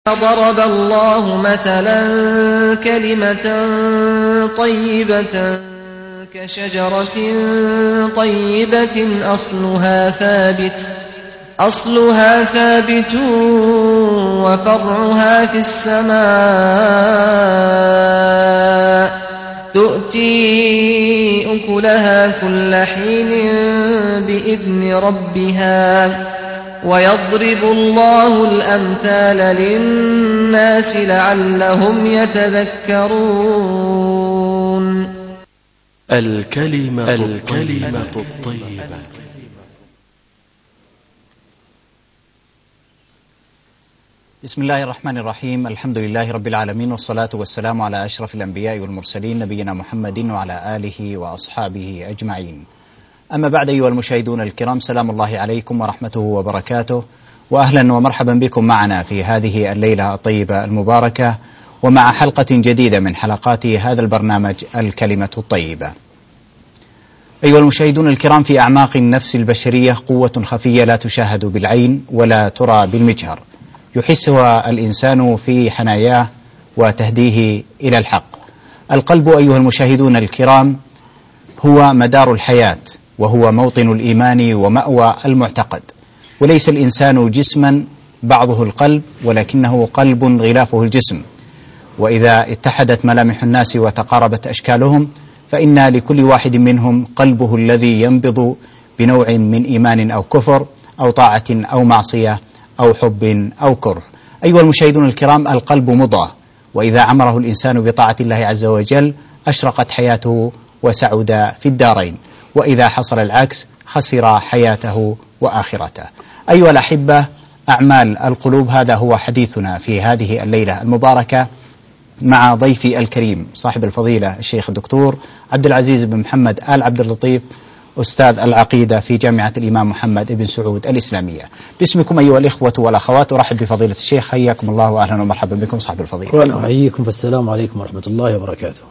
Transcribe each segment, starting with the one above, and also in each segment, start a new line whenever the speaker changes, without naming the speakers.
ضرب الله مثلا كلمة طيبة كشجرة طيبة أصلها ثابت وفرعها في السماء تؤتي أكلها كل حين بإذن ربها ويضرب الله الأمثال للناس لعلهم يتذكرون.
الكلمة الطيبة.
بسم الله الرحمن الرحيم. الحمد لله رب العالمين، والصلاة والسلام على أشرف الأنبياء والمرسلين نبينا محمد وعلى آله وأصحابه أجمعين. أما بعد، أيها المشاهدون الكرام، سلام الله عليكم ورحمته وبركاته، وأهلا ومرحبا بكم معنا في هذه الليلة الطيبة المباركة، ومع حلقة جديدة من حلقات هذا البرنامج الكلمة الطيبة. أيها المشاهدون الكرام، في أعماق النفس البشرية قوة خفية لا تشاهد بالعين ولا ترى بالمجهر، يحسها الإنسان في حناياه وتهديه إلى الحق. القلب أيها المشاهدون الكرام هو مدار الحياة، وهو موطن الإيمان ومأوى المعتقد، وليس الإنسان جسما بعضه القلب، ولكنه قلب غلافه الجسم. وإذا اتحدت ملامح الناس وتقاربت أشكالهم، فإن لكل واحد منهم قلبه الذي ينبض بنوع من إيمان أو كفر أو طاعة أو معصية أو حب أو كره. أيها المشاهدون الكرام، القلب مضغة، وإذا عمره الإنسان بطاعة الله عز وجل أشرقت حياته وسعد في الدارين، وإذا حصل العكس خسر حياته وآخرته. أيها الأحبة، أعمال القلوب، هذا هو حديثنا في هذه الليلة المباركة مع ضيفي الكريم صاحب الفضيلة الشيخ الدكتور عبد العزيز بن محمد آل عبد اللطيف، أستاذ العقيدة في جامعة الإمام محمد بن سعود الإسلامية. باسمكم أيها الإخوة والأخوات أرحب بفضيلة الشيخ، حياكم الله وأهلا ومرحبا بكم صاحب الفضيلة.
وأنا أحييكم، فالسلام عليكم ورحمة الله وبركاته.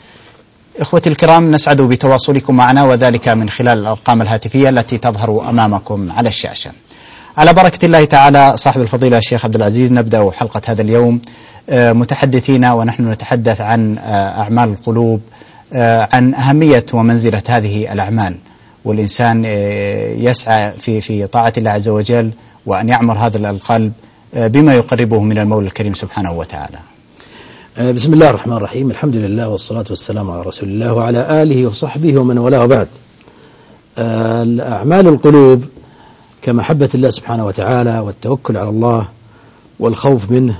إخوتي الكرام، نسعد بتواصلكم معنا، وذلك من خلال الأرقام الهاتفية التي تظهر أمامكم على الشاشة. على بركة الله تعالى صاحب الفضيلة الشيخ عبد العزيز، نبدأ حلقة هذا اليوم متحدثين ونحن نتحدث عن أعمال القلوب، عن أهمية ومنزلة هذه الأعمال، والإنسان يسعى في طاعة الله عز وجل، وأن يعمر هذا القلب بما يقربه من المولى الكريم سبحانه وتعالى.
بسم الله الرحمن الرحيم، الحمد لله والصلاة والسلام على رسول الله وعلى آله وصحبه ومن والاه، بعد. الأعمال القلوب كمحبة الله سبحانه وتعالى والتوكل على الله والخوف منه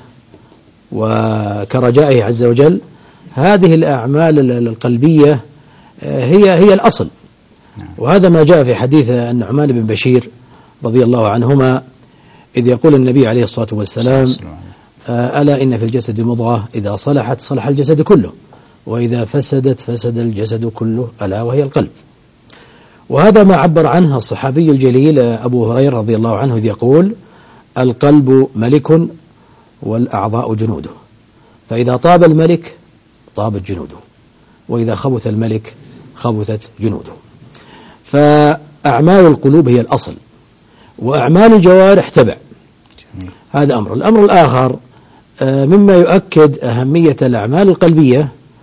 وكرجائه عز وجل، هذه الأعمال القلبية هي الأصل. وهذا ما جاء في حديث النعمان بن بشير رضي الله عنهما، إذ يقول النبي عليه الصلاة والسلام: ألا إن في الجسد مضغة إذا صلحت صلح الجسد كله، وإذا فسدت فسد الجسد كله، ألا وهي القلب. وهذا ما عبر عنه الصحابي الجليل أبو هريرة رضي الله عنه، إذ يقول: القلب ملك والأعضاء جنوده، فإذا طاب الملك طابت جنوده، وإذا خبث الملك خبثت جنوده. فأعمال القلوب هي الأصل، وأعمال الجوارح تبع. هذا أمر. الأمر الآخر مما يؤكد أهمية الأعمال القلبية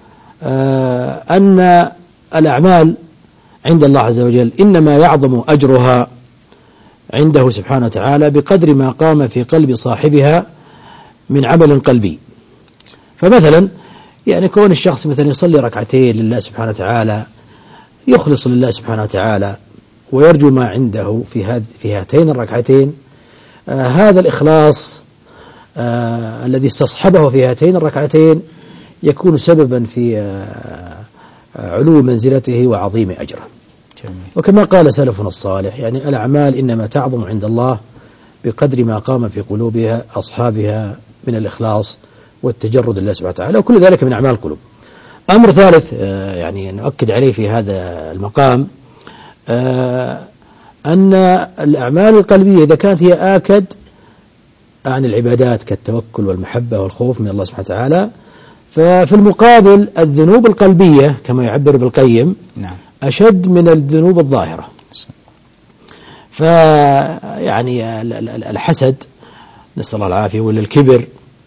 أن الأعمال عند الله عز وجل إنما يعظم أجرها عنده سبحانه وتعالى بقدر ما قام في قلب صاحبها من عمل قلبي. فمثلا يعني كون الشخص مثلا يصلي ركعتين لله سبحانه وتعالى، يخلص لله سبحانه وتعالى ويرجو ما عنده في هاتين الركعتين، هذا الإخلاص الذي استصحبه في هاتين الركعتين يكون سببا في علو منزلته وعظيم أجره. وكما قال سلفنا الصالح، يعني الأعمال إنما تعظم عند الله بقدر ما قام في قلوبها أصحابها من الإخلاص والتجرد لله سبحانه وتعالى، وكل ذلك من أعمال القلوب. أمر ثالث يعني نؤكد عليه في هذا المقام، أن الأعمال القلبية إذا كانت هي آكد عن العبادات كالتوكل والمحبة والخوف من الله سبحانه وتعالى، ففي المقابل الذنوب القلبية كما يعبر ابن القيم أشد من الذنوب الظاهرة. فيعني الحسد نسأل الله العافية، ولا الكبر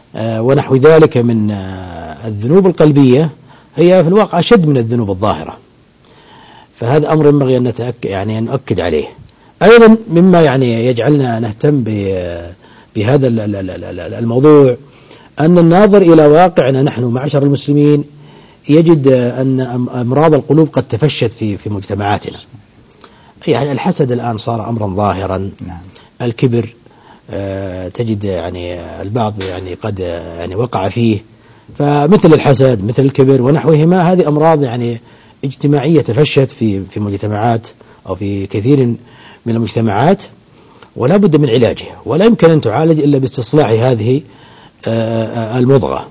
ونحو ذلك من الذنوب القلبية هي في الواقع أشد من الذنوب الظاهرة. فهذا أمر ينبغي أن نؤكد عليه. أيضا مما يجعلنا نهتم بهذا الموضوع أن الناظر إلى واقعنا نحن معشر المسلمين يجد أن أمراض القلوب قد تفشت في مجتمعاتنا. الحسد الآن صار أمرا ظاهرا. الكبر تجد البعض قد وقع فيه، فمثل الحسد مثل الكبر ونحوهما هذه أمراض اجتماعية تفشت في مجتمعات أو في كثير من المجتمعات، ولا بد من علاجها، ولا يمكن أن تعالج إلا باستصلاح هذه المضغة.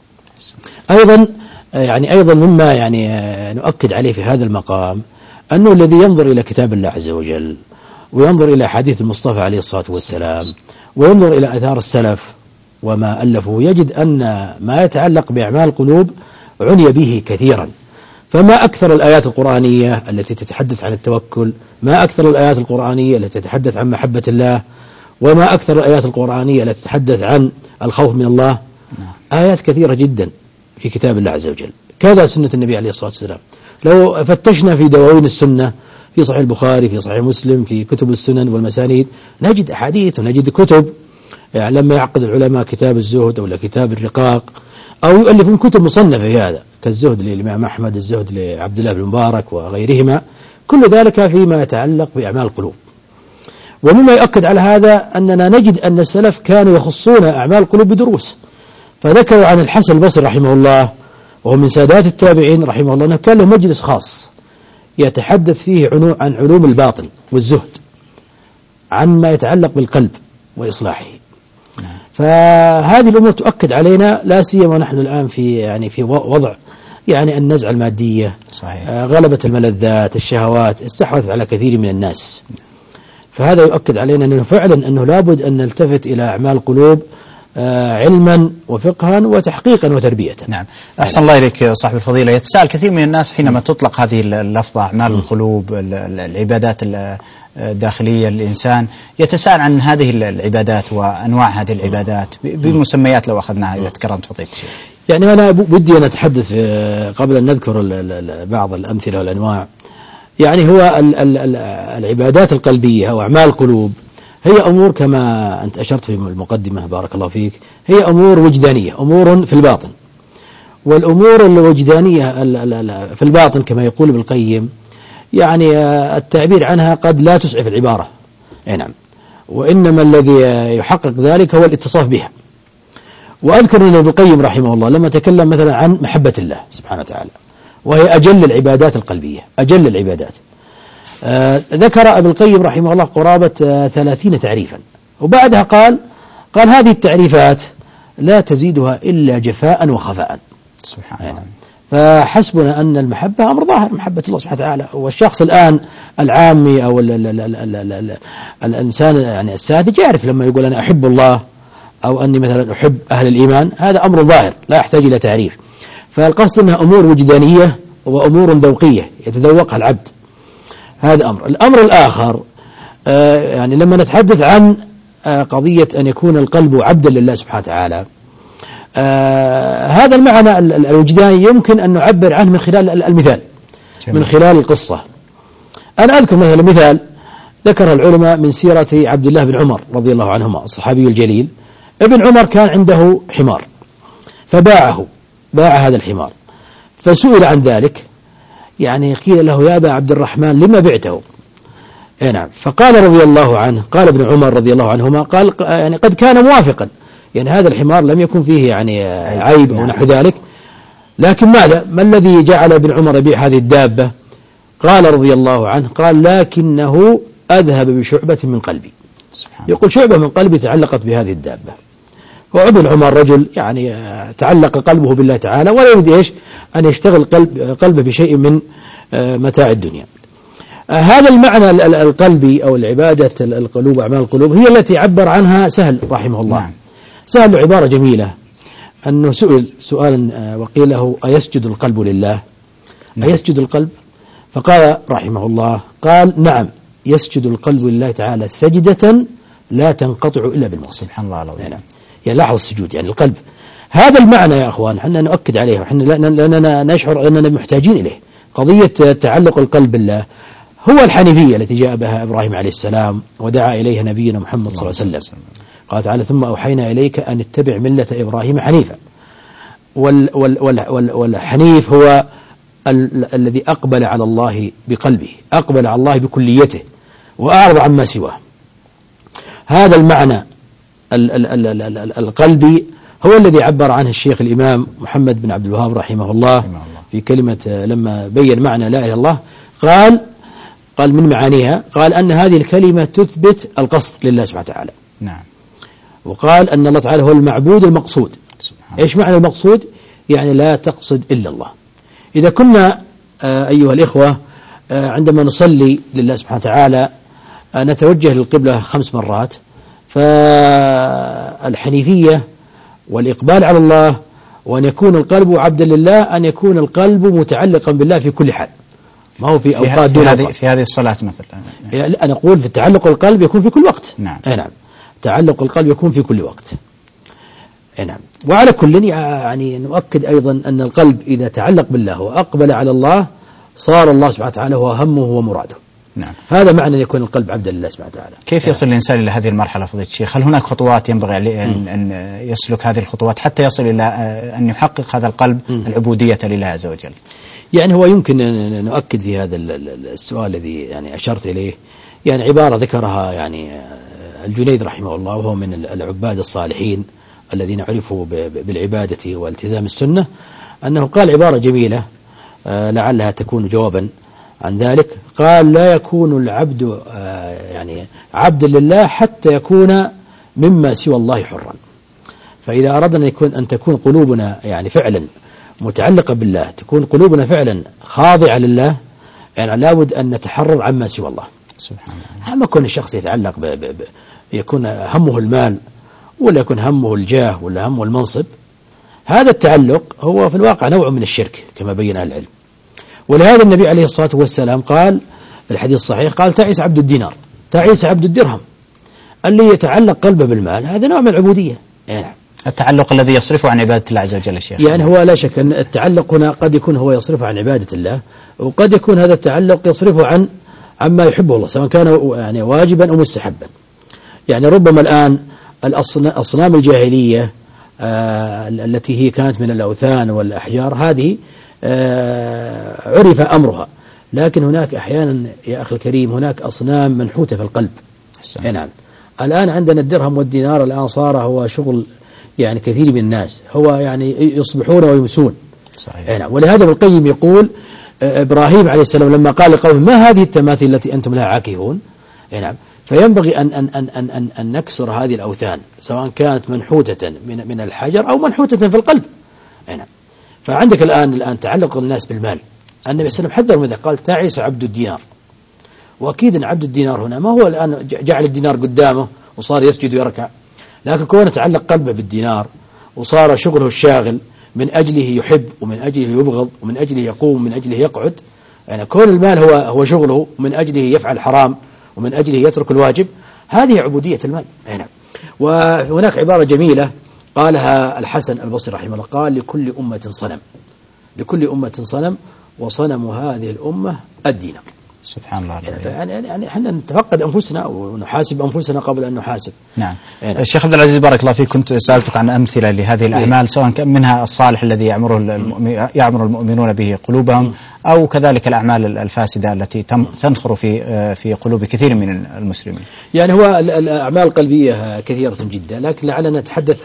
أيضا مما نؤكد عليه في هذا المقام أنه الذي ينظر إلى كتاب الله عز وجل وينظر إلى حديث المصطفى عليه الصلاة والسلام وينظر إلى آثار السلف وما ألفوا يجد أن ما يتعلق بأعمال القلوب عني به كثيرا. فما أكثر الآيات القرآنية التي تتحدث عن التوكل، ما أكثر الآيات القرآنية التي تتحدث عن محبة الله، وما أكثر الآيات القرآنية التي تتحدث عن الخوف من الله. آيات كثيرة جدا في كتاب الله عز وجل. كذا سنة النبي عليه الصلاة والسلام. لو فتشنا في دواوين السنة في صحيح البخاري في صحيح مسلم في كتب السنن والمسانيد نجد أحاديث ونجد كتب. لما يعقد العلماء كتاب الزهد أو كتاب الرقاق أو يؤلفون كتب مصنفة في هذا كالزهد للإمام أحمد، الزهد لعبد الله بن مبارك وغيرهما، كل ذلك فيما يتعلق بأعمال القلوب. ومما يؤكد على هذا أننا نجد أن السلف كانوا يخصون أعمال القلوب بدروس. فذكروا عن الحسن البصري رحمه الله وهو من سادات التابعين رحمه الله أنه كان له مجلس خاص يتحدث فيه عن علوم الباطن والزهد، عن ما يتعلق بالقلب وإصلاحه. فهذه الأمور تؤكد علينا، لا سيما نحن الآن في وضع النزعة المادية.
صحيح.
غلبت الملذات، الشهوات استحوذت على كثير من الناس. فهذا يؤكد علينا أنه فعلا أنه لابد أن نلتفت إلى أعمال القلوب علما وفقها وتحقيقا وتربية.
نعم. أحسن الله إليك صاحب الفضيلة. يتساءل كثير من الناس حينما تطلق هذه اللفظة أعمال القلوب، العبادات الداخلية للإنسان، يتساءل عن هذه العبادات وأنواع هذه العبادات بمسميات لو أخذناها إذا تكرمت فضيلة الشيخ.
أنا ودي أن أتحدث قبل أن نذكر بعض الأمثلة والأنواع. هو العبادات القلبية أو أعمال القلوب هي أمور كما أنت أشرت في المقدمة بارك الله فيك، هي أمور وجدانية، أمور في الباطن. والأمور الوجدانية في الباطن كما يقول ابن القيم التعبير عنها قد لا تسعف العبارة. نعم. وإنما الذي يحقق ذلك هو الاتصاف بها. وأذكر أن ابن القيم رحمه الله لما تكلم مثلا عن محبة الله سبحانه وتعالى وهي أجل العبادات القلبية، أجل العبادات، ذكر ابن القيم رحمه الله قرابة 30 تعريفا، وبعدها قال هذه التعريفات لا تزيدها إلا جفاء وخفاء.
سبحان الله.
فحسبنا أن المحبة أمر ظاهر، محبة الله سبحانه وتعالى. والشخص الآن العامي أو الإنسان الساذج يعرف لما يقول أنا أحب الله أو أني مثلا أحب أهل الإيمان، هذا أمر ظاهر لا يحتاج إلى تعريف. فالقصد أنها أمور وجدانية وأمور ذوقية يتذوقها العبد. هذا أمر. الأمر الآخر لما نتحدث عن قضية أن يكون القلب عبدا لله سبحانه وتعالى، هذا المعنى الوجداني يمكن أن نعبر عنه من خلال المثال، من خلال القصة. أنا أذكر مثلا مثال ذكر العلماء من سيرة عبد الله بن عمر رضي الله عنهما الصحابي الجليل. ابن عمر كان عنده حمار فباع هذا الحمار، فسئل عن ذلك قيل له يا أبا عبد الرحمن لما بعته؟ نعم. فقال رضي الله عنه، قال ابن عمر رضي الله عنهما، قال قد كان موافقا، هذا الحمار لم يكن فيه عيب أو نحو ذلك، لكن ماذا؟ ما الذي جعل ابن عمر يبيع هذه الدابة؟ قال رضي الله عنه، قال لكنه أذهب بشعبة من قلبي. يقول شعبة من قلبي تعلقت بهذه الدابة. وابن عمر رجل تعلق قلبه بالله تعالى ولا يريد أن يشتغل قلبه بشيء من متاع الدنيا. هذا المعنى القلبي أو العبادة القلوب أعمال القلوب هي التي عبر عنها سهل رحمه الله. سهل عبارة جميلة، أنه سئل سؤالا وقيل له أيسجد القلب لله؟ أيسجد القلب؟ فقال رحمه الله، قال نعم يسجد القلب لله تعالى سجدة لا تنقطع إلا بالموت.
سبحان الله العظيم.
لاحظ السجود، القلب هذا المعنى يا أخوان حنا نؤكد عليه، لأننا نشعر أننا محتاجين إليه. قضية تعلق القلب بالله هو الحنيفية التي جاء بها إبراهيم عليه السلام ودعا إليها نبينا محمد صلى الله عليه وسلم. قال تعالى: ثم أوحينا إليك أن اتبع ملة إبراهيم حنيفا. والحنيف هو الذي أقبل على الله بقلبه، أقبل على الله بكليته وأعرض عما سواه. هذا المعنى القلبي هو الذي عبر عنه الشيخ الإمام محمد بن عبد الوهاب رحمه الله في كلمة لما بين معنى لا إله إلا الله، قال من معانيها، قال أن هذه الكلمة تثبت القصد لله سبحانه وتعالى.
نعم.
وقال أن الله تعالى هو المعبود المقصود. إيش معنى المقصود؟ يعني لا تقصد إلا الله. إذا كنا أيها الإخوة عندما نصلي لله سبحانه وتعالى نتوجه للقبلة 5 مرات، فالحنيفية والإقبال على الله وأن يكون القلب عبدا لله أن يكون القلب متعلقا بالله في كل حال، ما هو في أوقات دون أوقات.
في هذه الصلاة مثلا
أنا أقول في تعلق القلب يكون في كل وقت.
نعم.
نعم، تعلق القلب يكون في كل وقت. نعم. وعلى كل يعني نؤكد أيضا أن القلب إذا تعلق بالله وأقبل على الله صار الله سبحانه وتعالى هو همه ومراده.
نعم.
هذا معنى أن يكون القلب عبدا لله سبحانه وتعالى.
كيف يصل الإنسان إلى هذه المرحلة فضيلة الشيخ؟ هل هناك خطوات ينبغي أن يسلك هذه الخطوات حتى يصل إلى أن يحقق هذا القلب العبودية لله عز وجل؟
يعني هو يمكن أن نؤكد في هذا السؤال الذي يعني أشرت إليه، يعني عبارة ذكرها يعني الجنيد رحمه الله، وهو من العباد الصالحين الذين عرفوا بالعبادة والتزام السنة، أنه قال عبارة جميلة لعلها تكون جوابا عن ذلك. قال: لا يكون العبد يعني عبدا لله حتى يكون مما سوى الله حرا. فإذا أردنا أن تكون قلوبنا يعني فعلا متعلقة بالله، تكون قلوبنا فعلا خاضعة لله، يعني لابد أن نتحرر عما سوى الله.
سبحان الله.
أما كون الشخص يتعلق يكون همه المال، ولا يكون همه الجاه، ولا همه المنصب، هذا التعلق هو في الواقع نوع من الشرك كما بين أهل العلم. ولهذا النبي عليه الصلاة والسلام قال في الحديث الصحيح، قال: تعيس عبد الدينار، تعيس عبد الدرهم. اللي يتعلق قلبه بالمال هذا نوع من العبودية. يعني
التعلق الذي يصرفه عن عبادة الله عز وجل. الشيخ
يعني هو لا شك أن التعلق هنا قد يكون هو يصرفه عن عبادة الله، وقد يكون هذا التعلق يصرفه عما يحبه الله، سواء كان يعني واجبا أو مستحبا. يعني ربما الآن الأصنام الجاهلية التي هي كانت من الأوثان والأحجار هذه عرف أمرها، لكن هناك أحيانا يا أخي الكريم هناك أصنام منحوتة في القلب. نعم. الآن عندنا الدرهم والدينار الآن صار هو شغل يعني كثير من الناس، هو يعني يصبحون ويمسون.
صحيح.
نعم. ولهذا ابن القيم يقول: إبراهيم عليه السلام لما قال لقومه: ما هذه التماثيل التي أنتم لها عاكفون؟ نعم. فينبغي أن نكسر هذه الأوثان، سواء كانت منحوتة من الحجر أو منحوتة في القلب. نعم. فعندك الآن تعلق الناس بالمال. النبي صلى الله عليه وسلم حذر من ذلك، قال: تعيس عبد الدينار. وأكيد أن عبد الدينار هنا ما هو الآن جعل الدينار قدامه وصار يسجد ويركع، لكن كونه تعلق قلبه بالدينار وصار شغله الشاغل، من أجله يحب ومن أجله يبغض ومن أجله يقوم ومن أجله يقعد. يعني كون المال هو شغله، ومن أجله يفعل حرام ومن أجله يترك الواجب، هذه عبودية المال. نعم. وهناك عبارة جميلة قالها الحسن البصري رحمه الله، قال: لكل أمة صنم، لكل أمة صنم، وصنم هذه الأمة الدينار.
سبحان الله.
يعني احنا نتفقد أنفسنا ونحاسب أنفسنا قبل أن نحاسب.
نعم. الشيخ عبد العزيز بارك الله فيك، كنت سألتك عن أمثلة لهذه الأعمال، سواء كان منها الصالح الذي يعمر المؤمنون به قلوبهم، أو كذلك الأعمال الفاسدة التي تنخر في قلوب كثير من المسلمين.
يعني هو الأعمال القلبية كثيرة جدا، لكن لعلنا نتحدث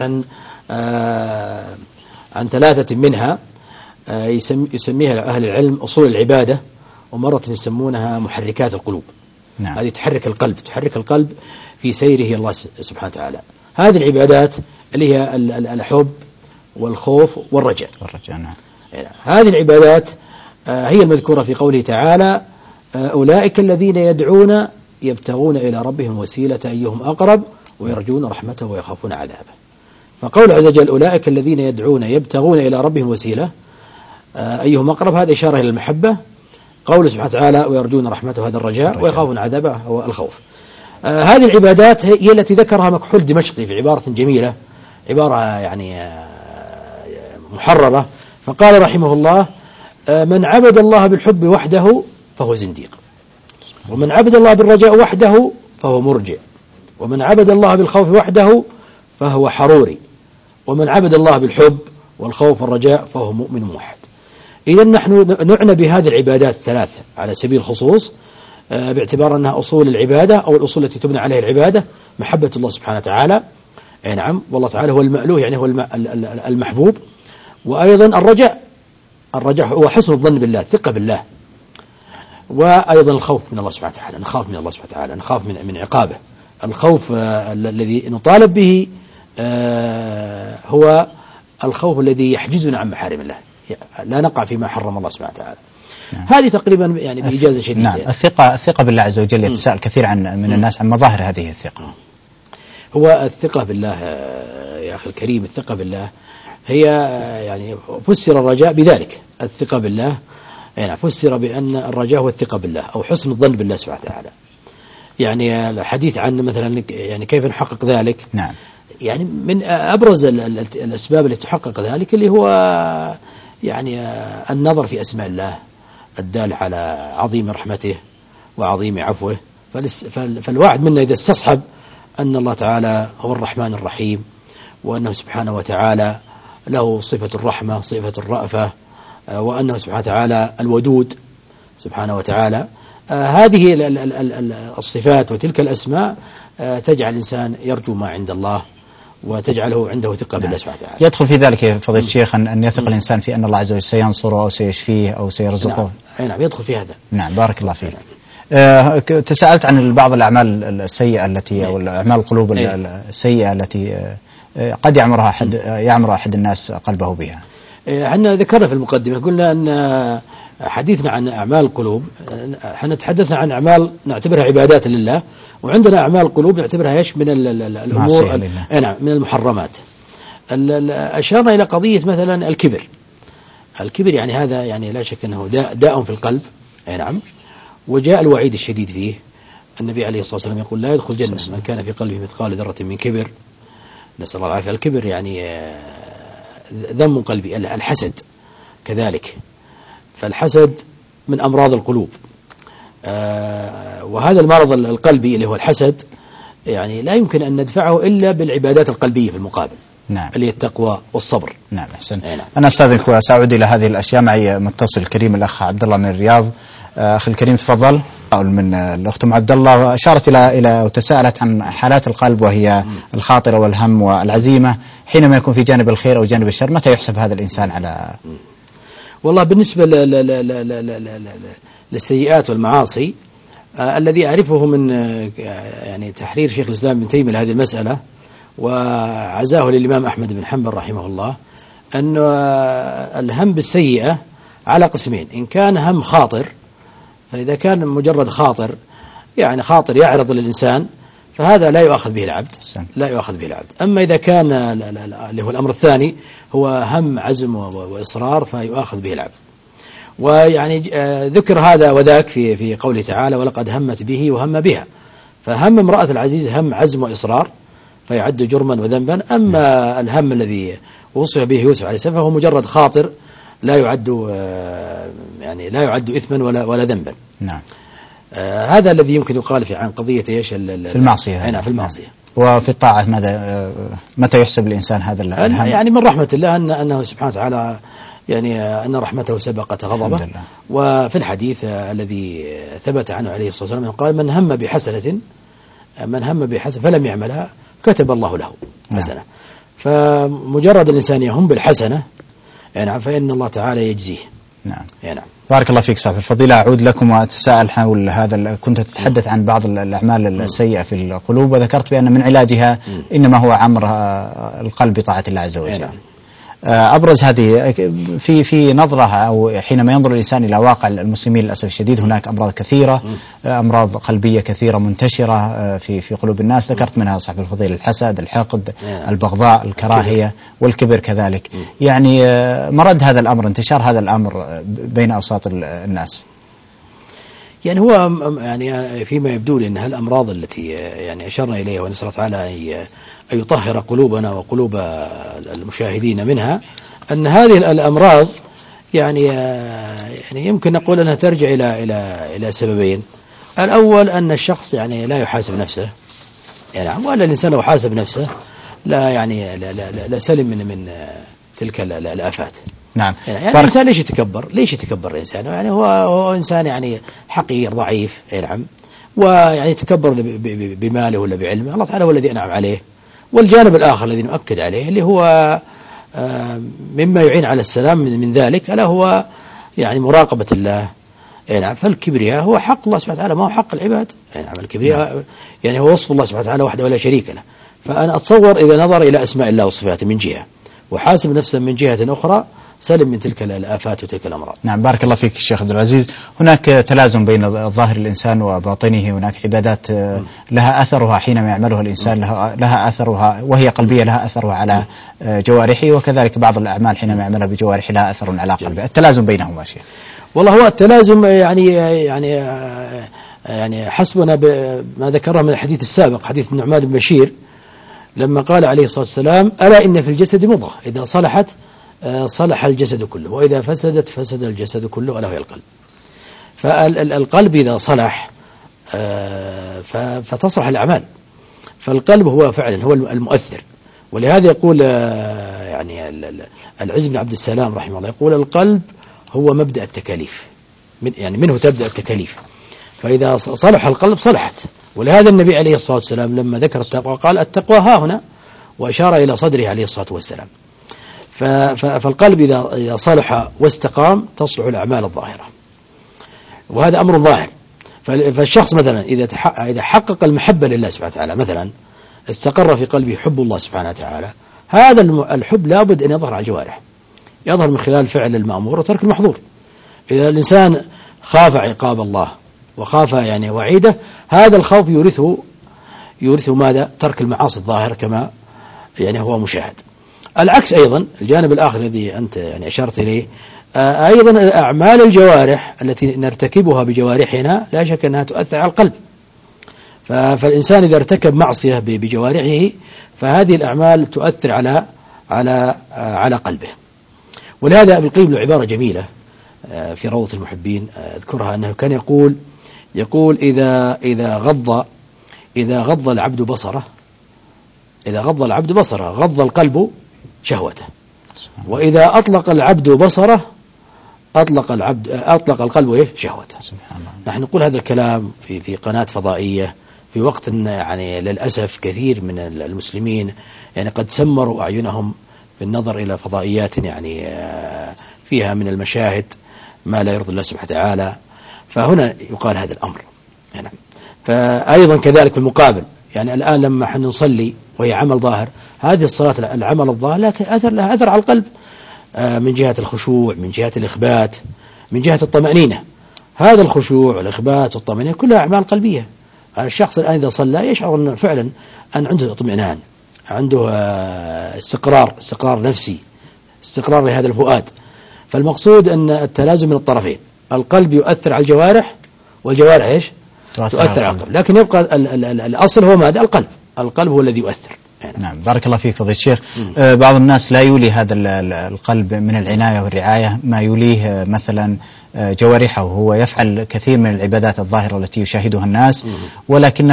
عن 3 منها يسميها أهل العلم أصول العبادة، ومرة يسمونها محركات القلوب.
نعم.
هذه تحرك القلب في سيره الله سبحانه وتعالى. هذه العبادات اللي هي الحب والخوف والرجاء.
نعم.
هذه العبادات هي المذكورة في قوله تعالى: أولئك الذين يدعون يبتغون إلى ربهم الوسيلة أيهم أقرب ويرجون رحمته ويخافون عذابه. فقول عز وجل: أولئك الذين يدعون يبتغون إلى ربهم الوسيلة أيهم أقرب، هذا إشارة إلى المحبة. قول سبحانه وتعالى: ويرجون رحمته، هذا الرجاء، ويخافون عذابه هو الخوف. هذه العبادات هي التي ذكرها مكحول دمشقي في عبارة جميلة، عبارة يعني محررة. فقال رحمه الله: من عبد الله بالحب وحده فهو زنديق، ومن عبد الله بالرجاء وحده فهو مرجع، ومن عبد الله بالخوف وحده فهو حروري، ومن عبد الله بالحب والخوف والرجاء فهو مؤمن موحد. إذا نحن نعنى بهذه العبادات الثلاثة على سبيل الخصوص، باعتبار أنها أصول العبادة أو الأصول التي تبنى عليها العبادة: محبة الله سبحانه وتعالى، نعم، والله تعالى هو المألوه يعني هو المحبوب، وأيضا الرجاء هو حسن الظن بالله، الثقة بالله، وأيضا الخوف من الله سبحانه وتعالى، نخاف من الله سبحانه وتعالى، نخاف من عقابه. الخوف الذي نطالب به هو الخوف الذي يحجزنا عن محارم الله، لا نقع فيما حرم الله سبحانه وتعالى. نعم. هذه تقريبا يعني بإجازة شديدة.
نعم. الثقة بالله عز وجل. يتساءل كثير من الناس عن مظاهر هذه الثقة.
هو الثقة بالله يا أخي الكريم، الثقة بالله هي يعني فسر الرجاء بذلك، الثقة بالله يعني فسر بأن الرجاء هو الثقة بالله أو حسن الظن بالله سبحانه وتعالى. يعني الحديث عن مثلا يعني كيف نحقق ذلك.
نعم.
يعني من أبرز الأسباب التي تحقق ذلك اللي هو يعني النظر في أسماء الله الدال على عظيم رحمته وعظيم عفوه. فالواحد منا إذا استصحب أن الله تعالى هو الرحمن الرحيم، وأنه سبحانه وتعالى له صفة الرحمة، صفة الرأفة، وأنه سبحانه وتعالى الودود سبحانه وتعالى، هذه الصفات وتلك الأسماء تجعل الإنسان يرجو ما عند الله وتجعله عنده ثقة بالله سبحانه وتعالى.
يدخل في ذلك يا فضيلة الشيخ أن يثق الإنسان في أن الله عز وجل سينصره أو سيشفيه أو سيرزقه.
نعم يدخل في هذا.
نعم بارك الله فيك. تساءلت عن بعض الأعمال السيئة التي أو الأعمال القلوب السيئة التي قد يعمر أحد الناس قلبه بها.
احنا ذكرنا في المقدمة، قلنا أن حديثنا عن أعمال القلوب، احنا تحدثنا عن أعمال نعتبرها عبادات لله، وعندنا أعمال القلوب نعتبرها ايش؟ من الأمور من المحرمات. أشرنا إلى قضية مثلا الكبر يعني هذا يعني لا شك أنه داء في القلب. نعم. وجاء الوعيد الشديد فيه. النبي عليه الصلاة والسلام يقول: لا يدخل الجنة من كان في قلبه مثقال ذرة من كبر. نسأل الله العافية. الكبر يعني ذم قلبي. الحسد كذلك، فالحسد من أمراض القلوب، وهذا المرض القلبي اللي هو الحسد يعني لا يمكن أن ندفعه إلا بالعبادات القلبية في المقابل.
نعم.
اللي هي التقوى والصبر.
نعم أحسن. أنا أستاذنك وسأعود إلى هذه الأشياء. معي متصل الكريم الأخ عبد الله من الرياض. أخي الكريم تفضل. من الأخت عبد الله وأشارت إلى وتساءلت عن حالات القلب، وهي الخاطرة والهم والعزيمة حينما يكون في جانب الخير أو جانب الشر. متى يحسب هذا الإنسان على؟
والله بالنسبة للسيئات والمعاصي، الذي أعرفه من يعني تحرير شيخ الإسلام ابن تيمية لهذه المسألة وعزاه للإمام أحمد بن حنبل رحمه الله، أن الهم بالسيئة على قسمين: إن كان هم خاطر، فإذا كان مجرد خاطر يعني خاطر يعرض للإنسان فهذا لا يؤخذ به العبد، لا يؤخذ به العبد. أما إذا كان اللي هو الأمر الثاني هو هم عزم وإصرار فيؤخذ به العبد. ويعني ذكر هذا وذاك في قوله تعالى: ولقد همت به وهم بها. فهم امرأة العزيز هم عزم وإصرار فيعد جرما وذنبا. أما الهم الذي وصف به يوسف عليه السلام فهو مجرد خاطر لا يعد إثما ولا ذنبا.
نعم.
هذا الذي يمكن يقال عن قضية ايش
في المعصية.
نعم في المعصية.
وفي الطاعة متى يحسب الإنسان هذا الهم؟
يعني من رحمة الله أنه سبحانه وتعالى يعني أن رحمته سبقت غضبه. وفي الحديث الذي ثبت عنه عليه الصلاة والسلام قال: من هم بحسنة فلم يعملها كتب الله له حسنة. فمجرد الإنسان يهم بالحسنة يعني فإن الله تعالى يجزيه.
نعم.
نعم.
بارك الله فيك صاحب الفضيلة. أعود لكم وأتساءل حول هذا. كنت تتحدث عن بعض الأعمال السيئة في القلوب، وذكرت بأن من علاجها إنما هو عمر القلب بطاعة الله عز وجل.
نعم.
أبرز هذه في نظرها أو حينما ينظر الإنسان إلى واقع المسلمين للأسف الشديد، هناك أمراض كثيرة، أمراض قلبية كثيرة منتشرة في قلوب الناس. ذكرت منها صاحب الفضيلة الحسد، الحقد، البغضاء، الكراهية والكبر كذلك. يعني مرد هذا الأمر، انتشار هذا الأمر بين أوساط الناس.
يعني هو يعني فيما يبدو لي أن هالأمراض التي يعني أشرنا إليها ونسأل الله تعالى أن يطهر قلوبنا وقلوب المشاهدين منها، أن هذه الأمراض يعني يمكن نقول أنها ترجع إلى سببين. الأول أن الشخص يعني لا يحاسب نفسه، يعني ولا الإنسان لو حاسب نفسه لا سلم من تلك الآفات.
نعم.
يعني الإنسان ليش يتكبر الإنسان؟ يعني هو إنسان يعني حقير ضعيف. نعم. ويعني يتكبر بماله ولا بعلمه، الله تعالى هو الذي أنعم عليه. والجانب الآخر الذي نؤكد عليه اللي هو مما يعين على السلام من ذلك، ألا هو يعني مراقبة الله. نعم. فالكبرياء هو حق الله سبحانه وتعالى، ما هو حق العباد. نعم. الكبرياء يعني هو وصف الله سبحانه وتعالى وحده ولا شريك له. فأنا أتصور إذا نظر إلى أسماء الله وصفاته من جهة وحاسب نفسه من جهة أخرى سلم من تلك الآفات وتلك الأمراض.
نعم. بارك الله فيك الشيخ عبد العزيز. هناك تلازم بين ظاهر الإنسان وباطنه. هناك عبادات لها أثرها حينما يعملها الإنسان، لها أثرها وهي قلبية، لها أثرها على جوارحه، وكذلك بعض الأعمال حينما يعملها بجوارحه لها أثر على قلبه. التلازم بينهما شيء.
والله هو التلازم يعني حسبنا بما ذكره من الحديث السابق، حديث النعمان بن بشير لما قال عليه الصلاة والسلام: ألا إن في الجسد مضغة إذا صلحت صلح الجسد كله وإذا فسدت فسد الجسد كله ألا وهي القلب. فالقلب إذا صلح فتصلح الأعمال. فالقلب هو فعلا هو المؤثر. ولهذا يقول يعني العز بن عبد السلام رحمه الله يقول: القلب هو مبدأ التكاليف، يعني منه تبدأ التكاليف. فإذا صلح القلب صلحت. ولهذا النبي عليه الصلاة والسلام لما ذكر التقوى قال: التقوى ها هنا، وأشار إلى صدره عليه الصلاة والسلام. فالقلب إذا صلح واستقام تصلح الأعمال الظاهرة، وهذا أمر ظاهر. فالشخص مثلا إذا حقق المحبة لله سبحانه وتعالى، مثلا استقر في قلبه حب الله سبحانه وتعالى، هذا الحب لابد أن يظهر على الجوارح، يظهر من خلال فعل المأمور وترك المحظور. إذا الإنسان خاف عقاب الله وخاف يعني وعيده، هذا الخوف يورثه ماذا؟ ترك المعاصي الظاهرة كما يعني هو مشاهد. العكس أيضا، الجانب الآخر الذي أنت يعني أشرت إليه، أيضا أعمال الجوارح التي نرتكبها بجوارحنا لا شك أنها تؤثر على القلب. فالإنسان إذا ارتكب معصية بجوارحه فهذه الأعمال تؤثر على قلبه. ولهذا ابن القيم له عبارة جميلة في روضة المحبين أذكرها، أنه كان يقول إذا غض العبد بصره غض القلب شهوته، وإذا أطلق العبد بصره أطلق القلب شهوته. سبحان الله. نحن نقول هذا الكلام في قناة فضائية في وقت يعني للأسف كثير من المسلمين يعني قد سمروا أعينهم بالنظر إلى فضائيات يعني فيها من المشاهد ما لا يرضي الله سبحانه وتعالى. فهنا يقال هذا الأمر يعني. فأيضا كذلك في المقابل، يعني الآن لما نحن نصلي وهي عمل ظاهر، هذه الصلاة العمل الظاهر لها أثر على القلب من جهة الخشوع، من جهة الإخبات، من جهة الطمأنينة. هذا الخشوع والإخبات والطمأنينة كلها أعمال قلبية. الشخص الآن إذا صلى يشعر أن فعلا أن عنده اطمئنان، عنده استقرار نفسي، استقرار لهذا الفؤاد. فالمقصود أن التلازم من الطرفين، القلب يؤثر على الجوارح والجوارح تؤثر على القلب. لكن يبقى الأصل هو ماذا؟ القلب هو الذي يؤثر.
نعم. بارك الله فيك فضيلة الشيخ. بعض الناس لا يولي هذا القلب من العناية والرعاية ما يوليه مثلا جوارحه. هو يفعل كثير من العبادات الظاهرة التي يشاهدها الناس، ولكن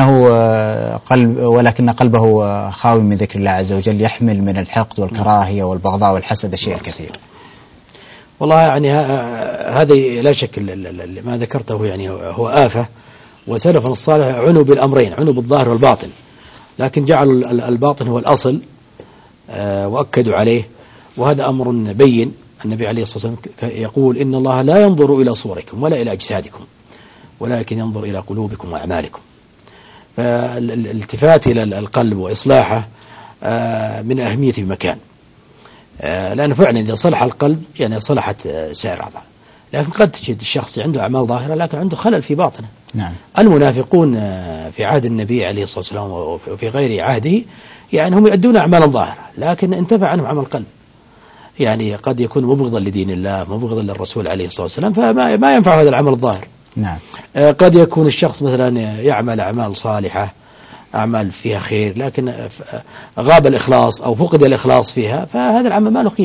قلبه خاوي من ذكر الله عز وجل، يحمل من الحقد والكراهية والبغضاء والحسد الشيء الكثير.
والله يعني هذا لا شك ما ذكرته يعني هو آفة. وسلفنا الصالح عنوا بالأمرين، عنوا بالظاهر والباطن، لكن جعلوا الباطن هو الأصل وأكدوا عليه. وهذا أمر بين. النبي عليه الصلاة والسلام يقول: إن الله لا ينظر إلى صوركم ولا إلى أجسادكم ولكن ينظر إلى قلوبكم وأعمالكم. فالالتفات إلى القلب وإصلاحه من أهمية بمكان، لأنه فعلا إذا صلح القلب يعني صلحت سائر أعضاء. لكن قد تجد الشخص عنده أعمال ظاهرة لكن عنده خلل في باطنه.
نعم.
المنافقون في عهد النبي عليه الصلاة والسلام وفي غير عهده يعني هم يؤدون أعمالا ظاهرة لكن انتفع عنهم عمل قلب. يعني قد يكون مبغضا لدين الله، مبغضا للرسول عليه الصلاة والسلام، فما ينفع هذا العمل الظاهر.
نعم.
قد يكون الشخص مثلا يعمل أعمال صالحة، أعمال فيها خير، لكن غاب الإخلاص أو فقد الإخلاص فيها، فهذا العمل ما له قيمة.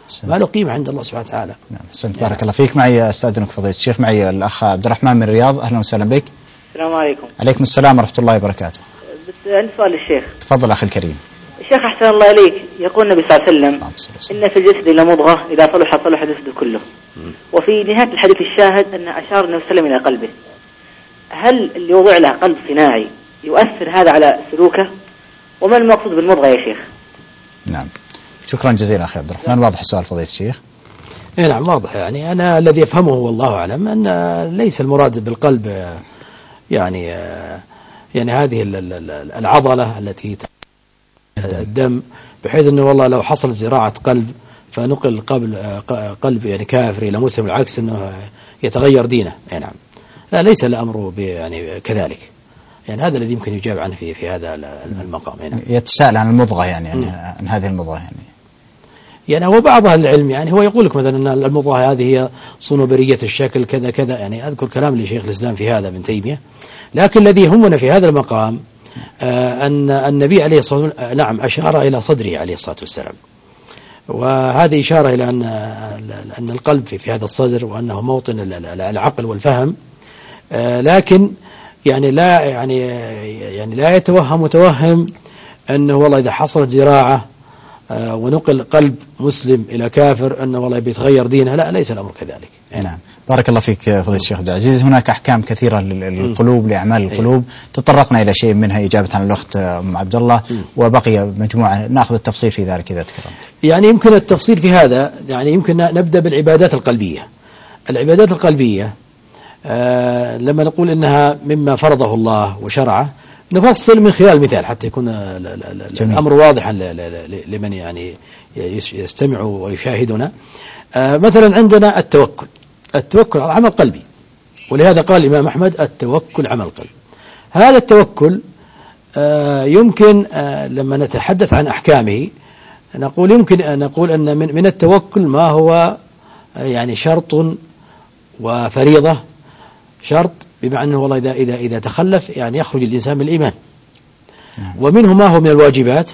ما له قيمة عند الله سبحانه وتعالى.
نعم. بارك الله فيك. معي أستاذنك فضيلة الشيخ، معي الأخ عبد الرحمن من الرياض. أهلا وسهلا بك.
السلام عليكم.
عليكم السلام ورحمة الله وبركاته.
بس عندي سؤال للشيخ.
تفضل أخي الكريم.
الشيخ أحسن الله إليك، يقول النبي صلى الله عليه وسلم إن في الجسد لمضغة إذا صلح صلح الجسد كله، وفي نهاية الحديث الشاهد أن أشار النبي صلى الله عليه وسلم إلى قلبه. هل اللي وضع له قلب صناعي يؤثر هذا على سلوكه؟ وما المقصود بالمضغة يا شيخ؟
نعم، شكرا جزيلا أخي عبد الرحمن. واضح السؤال فضيلة الشيخ؟
نعم واضح. يعني أنا الذي أفهمه والله أعلم أن ليس المراد بالقلب يعني هذه العضلة التي الدم، بحيث أنه والله لو حصل زراعة قلب فنقل قلب يعني كافر إلى مسلم، العكس أنه يتغير دينه. نعم، لا ليس الأمر يعني كذلك. يعني هذا الذي يمكن يجاب عنه في هذا المقام. نعم.
يتساءل عن المضغة يعني عن هذه المضغة
يعني هو بعض أهل العلم يعني هو يقول لك مثلا أن المضغة هذه هي صنوبرية الشكل كذا كذا، يعني أذكر كلام لشيخ الإسلام في هذا ابن تيمية. لكن الذي يهمنا في هذا المقام أن النبي عليه الصلاة والسلام نعم أشار إلى صدره عليه الصلاة والسلام، وهذه إشارة إلى أن القلب في هذا الصدر، وأنه موطن العقل والفهم. لكن يعني لا يتوهم متوهم أنه والله إذا حصلت زراعة ونقل قلب مسلم إلى كافر أنه والله بيتغير دينه. لا، ليس الأمر كذلك.
نعم، بارك الله فيك فضيلة الشيخ عبد العزيز. هناك أحكام كثيرة للقلوب، لأعمال القلوب، تطرقنا إلى شيء منها إجابة عن الأخت أم عبد الله، وبقي مجموعة نأخذ التفصيل في ذلك إذا تكرم.
يعني يمكن التفصيل في هذا، يعني يمكن نبدأ بالعبادات القلبية. العبادات القلبية لما نقول إنها مما فرضه الله وشرعه، نفصل من خلال مثال حتى يكون الأمر واضحا لمن يعني يستمع ويشاهدنا. مثلا عندنا التوكل على عمل قلبي، ولهذا قال الإمام أحمد التوكل عمل قلب. هذا التوكل يمكن لما نتحدث عن أحكامه يمكن أن نقول أن من التوكل ما هو يعني شرط وفريضة. شرط بمعنى أنه والله إذا تخلف يعني يخرج الإنسان من الإيمان. ومنه ما هو من الواجبات،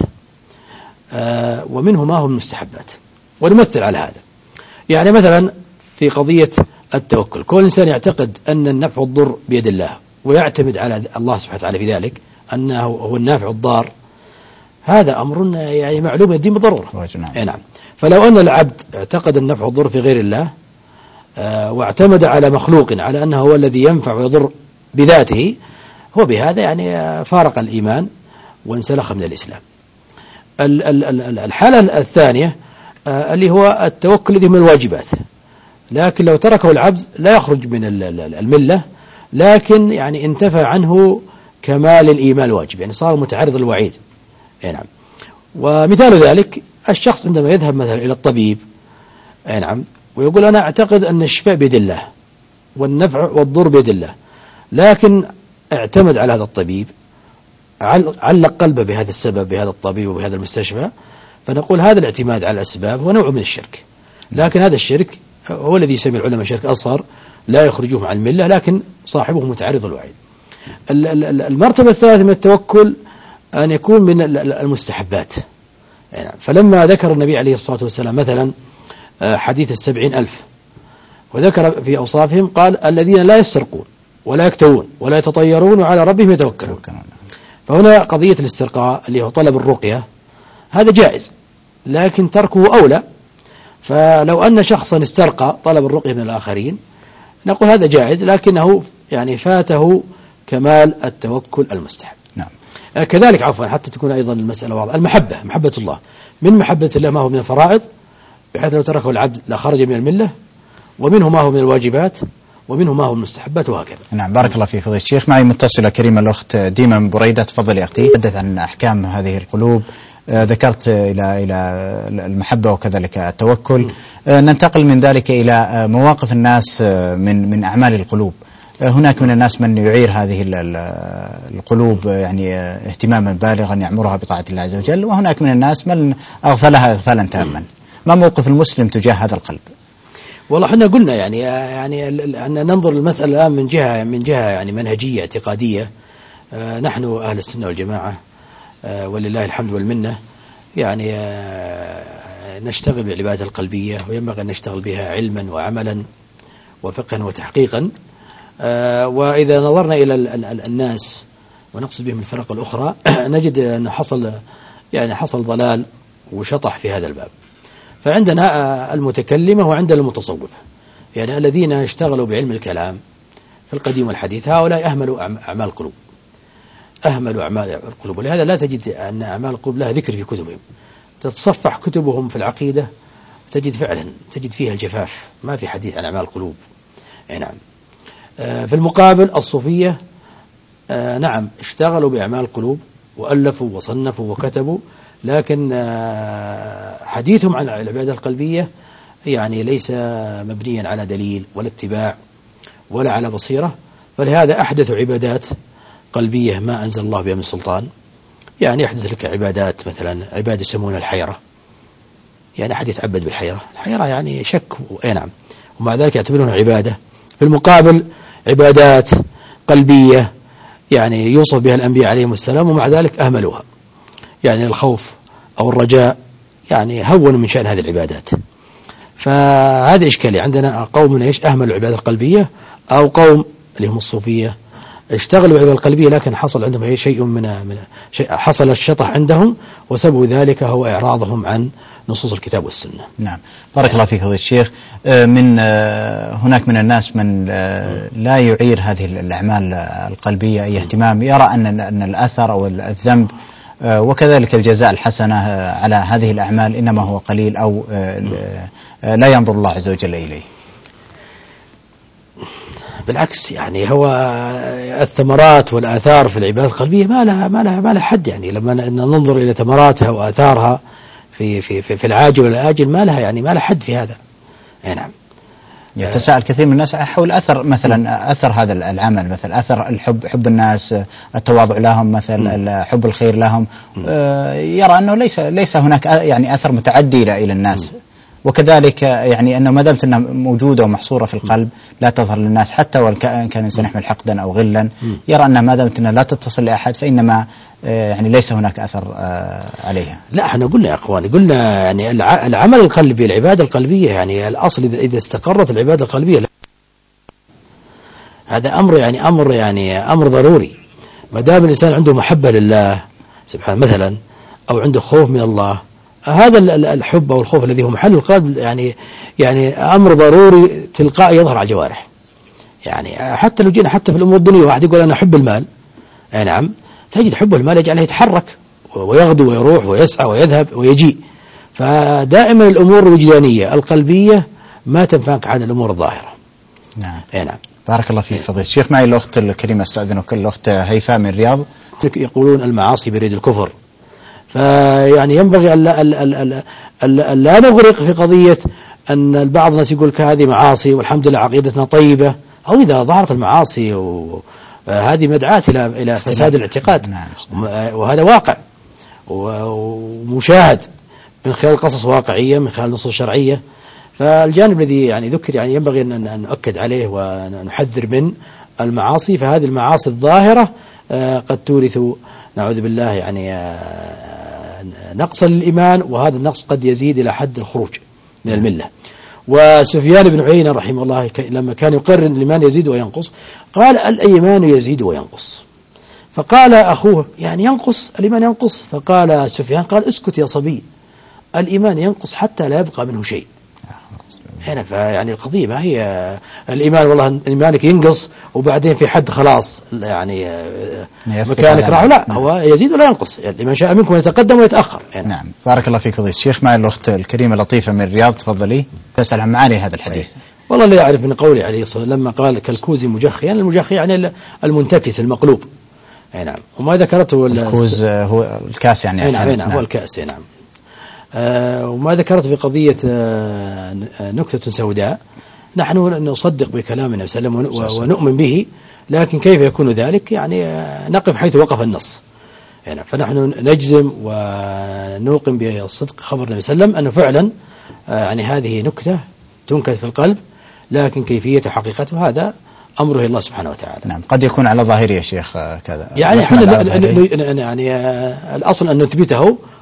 ومنه ما هو من المستحبات. ونمثل على هذا. يعني مثلا في قضية التوكل، كل إنسان يعتقد أن النفع والضر بيد الله، ويعتمد على الله سبحانه وتعالى في ذلك أنه هو النافع والضار. هذا أمر يعني معلوم الدين بضرورة. نعم. فلو أن العبد اعتقد النفع والضر في غير الله، واعتمد على مخلوق على أنه هو الذي ينفع ويضر بذاته، هو بهذا يعني فارق الإيمان وانسلخ من الإسلام. الحالة الثانية اللي هو التوكل الذي من الواجبات، لكن لو تركه العبد لا يخرج من الملة، لكن يعني انتفى عنه كمال الإيمان الواجب، يعني صار متعرض للوعيد. نعم. ومثال ذلك الشخص عندما يذهب مثلا إلى الطبيب نعم ويقول أنا أعتقد أن الشفاء بيد الله والنفع والضر بيد الله، لكن اعتمد على هذا الطبيب، علق قلبه بهذا السبب، بهذا الطبيب وبهذا المستشفى، فنقول هذا الاعتماد على الأسباب هو نوع من الشرك. لكن هذا الشرك هو الذي يسمي العلماء شرك أصغر، لا يخرجوه عن الملة، لكن صاحبه متعرض الوعيد. المرتبة الثالثة من التوكل أن يكون من المستحبات. يعني فلما ذكر النبي عليه الصلاة والسلام مثلا حديث 70,000 وذكر في أوصافهم قال الذين لا يسترقون ولا يكتوون ولا يتطيرون وعلى ربهم يتوكلون. فهنا قضية الاسترقاء اللي هو طلب الرقية هذا جائز، لكن تركه أولى. فلو أن شخصا استرقى طلب الرقية من الآخرين نقول هذا جائز، لكنه يعني فاته كمال التوكل المستحب.
نعم.
كذلك عفوا حتى تكون أيضا المسألة واضحة، محبة الله، من محبة الله ما هو من الفرائض بحيث لو تركه العبد لا خرج من الملة، ومنه ما هو من الواجبات، ومنه ما هو من المستحبات، وهكذا.
نعم، بارك الله فيك فضيلة الشيخ. معي متصلة كريمة الأخت ديما من بريدة. تفضل يا أختي. تحدث عن أحكام هذه القلوب، ذكرت إلى المحبة وكذلك التوكل. ننتقل من ذلك إلى مواقف الناس من أعمال القلوب. هناك من الناس من يعير هذه القلوب يعني اهتماما بالغا يعمرها بطاعة الله عز وجل، وهناك من الناس من أغفلها إغفالا تاما. ما موقف المسلم تجاه هذا القلب؟
والله احنا قلنا يعني أن ننظر المسألة الآن من جهة يعني منهجية اعتقادية. نحن أهل السنة والجماعة ولله الحمد والمنة يعني نشتغل بالعبادة القلبية، وينبغي أن نشتغل بها علما وعملا وفقها وتحقيقا. وإذا نظرنا إلى الناس ونقصد بهم الفرق الأخرى نجد أن حصل ضلال وشطح في هذا الباب. فعندنا المتكلمة وعندنا المتصوفة، يعني الذين اشتغلوا بعلم الكلام في القديم والحديث، هؤلاء أهملوا أعمال القلوب، ولهذا لا تجد أن أعمال القلوب لها ذكر في كتبهم. تتصفح كتبهم في العقيدة تجد فيها الجفاف، ما في حديث عن أعمال القلوب. نعم. في المقابل الصوفية نعم اشتغلوا بأعمال القلوب وألفوا وصنفوا وكتبوا، لكن حديثهم عن العبادة القلبية يعني ليس مبنيا على دليل ولا اتباع ولا على بصيرة، فلهذا أحدثوا عبادات قلبية ما أنزل الله بها من سلطان. يعني يحدث لك عبادات، مثلا عبادة يسمونها الحيرة، يعني أحد يتعبد بالحيرة، الحيرة يعني شك نعم، ومع ذلك يعتبرونها عبادة. في المقابل عبادات قلبية يعني يوصف بها الأنبياء عليهم السلام، ومع ذلك أهملوها، يعني الخوف أو الرجاء يعني هونوا من شأن هذه العبادات. فهذه إشكالية عندنا، قوم أهملوا العبادة القلبية، أو قوم اللي هم الصوفية اشتغلوا بالعبادة القلبية لكن حصل عندهم شيء من حصل الشطح عندهم، وسبب ذلك هو إعراضهم عن نصوص الكتاب والسنة.
نعم، بارك الله فيك فضيلة الشيخ. هناك من الناس من لا يعير هذه الأعمال القلبية أي اهتمام، يرى أن الأثر أو الذنب وكذلك الجزاء الحسنة على هذه الأعمال إنما هو قليل، أو لا ينظر الله عز وجل إليه.
بالعكس، يعني هو الثمرات والآثار في العبادة القلبية ما لها حد. يعني لما ننظر إلى ثمراتها وآثارها في العاجل والآجل ما لها حد في هذا. نعم.
يتساءل كثير من الناس حول أثر، مثلا أثر هذا العمل، مثلا أثر الحب، حب الناس، التواضع لهم، مثلا حب الخير لهم، يرى أنه ليس هناك يعني أثر متعدي إلى الناس. وكذلك يعني أنه ما دامت أنها موجودة ومحصورة في القلب لا تظهر للناس، حتى وإن كان الإنسان يحمل حقدا أو غلا، يرى أنها ما دامت أنها لا تتصل لأحد فإنما يعني ليس هناك أثر عليها.
لا، احنا قلنا يا أخواني، قلنا يعني العمل القلبي، العبادة القلبية، يعني الأصل إذا استقرت العبادة القلبية هذا أمر ضروري. ما دام الإنسان عنده محبة لله سبحانه مثلا، أو عنده خوف من الله، هذا الحب أو الخوف الذي هو محل القلب يعني أمر ضروري تلقائي يظهر على الجوارح. يعني حتى لو جينا حتى في الأمور الدنيا، واحد يقول أنا أحب المال، نعم، تجد حب المال يجعله يتحرك ويغدو ويروح ويسعى ويذهب ويجيء. فدائما الأمور الوجدانية القلبية ما تنفك عن الأمور الظاهرة.
نعم.
نعم.
بارك الله فيك فضيلة الشيخ. معي الأخت الكريمة استأذنك، الأخت هيفاء من الرياض.
يقولون المعاصي بريد الكفر، فيعني ينبغي أن لا نغرق في قضية أن البعض الناس يقول هذه معاصي والحمد لله عقيدتنا طيبة، أو إذا ظهرت المعاصي هذه مدعاة إلى فساد الاعتقاد. وهذا واقع ومشاهد من خلال قصص واقعية، من خلال نصوص شرعية. فالجانب الذي يعني ذكر يعني ينبغي أن نؤكد عليه ونحذر من المعاصي. فهذه المعاصي الظاهرة قد تورث نعوذ بالله يعني نقص للإيمان، وهذا النقص قد يزيد إلى حد الخروج من الملة. وسفيان بن عيينة رحمه الله لما كان يقرر أن الإيمان يزيد وينقص، قال الإيمان يزيد وينقص. فقال أخوه يعني ينقص الإيمان ينقص؟ فقال سفيان قال اسكت يا صبي، الإيمان ينقص حتى لا يبقى منه شيء. هنا فيعني القضية ما هي الإيمان والله إيمانك ينقص وبعدين في حد خلاص يعني مكانك راح، لا، هو يزيد ولا ينقص. يعني من شاء منكم يتقدم ويتأخر. يعني.
نعم. بارك الله فيك فضيلة الشيخ. مع الأخت الكريمة لطيفة من الرياض، تفضلي. تسأل عن معاني هذا الحديث.
والله لا يعرف من قوله عليه الصلاة والسلام لما قال كالكوز مجخي، يعني المجخي يعني المنتكس المقلوب. نعم. وما ذكرته
الكوز هو الكاس يعني.
نعم. هو الكاس. نعم. وما ذكرت في قضية نكتة سوداء، نحن نصدق بكلام النبي صلى الله عليه وسلم ونؤمن به، لكن كيف يكون ذلك؟ يعني نقف حيث وقف النص. يعني فنحن نجزم ونوقن بصدق خبر النبي صلى الله عليه وسلم أنه فعلا يعني هذه نكتة تنكت في القلب، لكن كيفية حقيقته هذا أمره الله سبحانه وتعالى.
نعم. قد يكون على ظاهره يا شيخ كذا.
يعني الأصل أن نثبته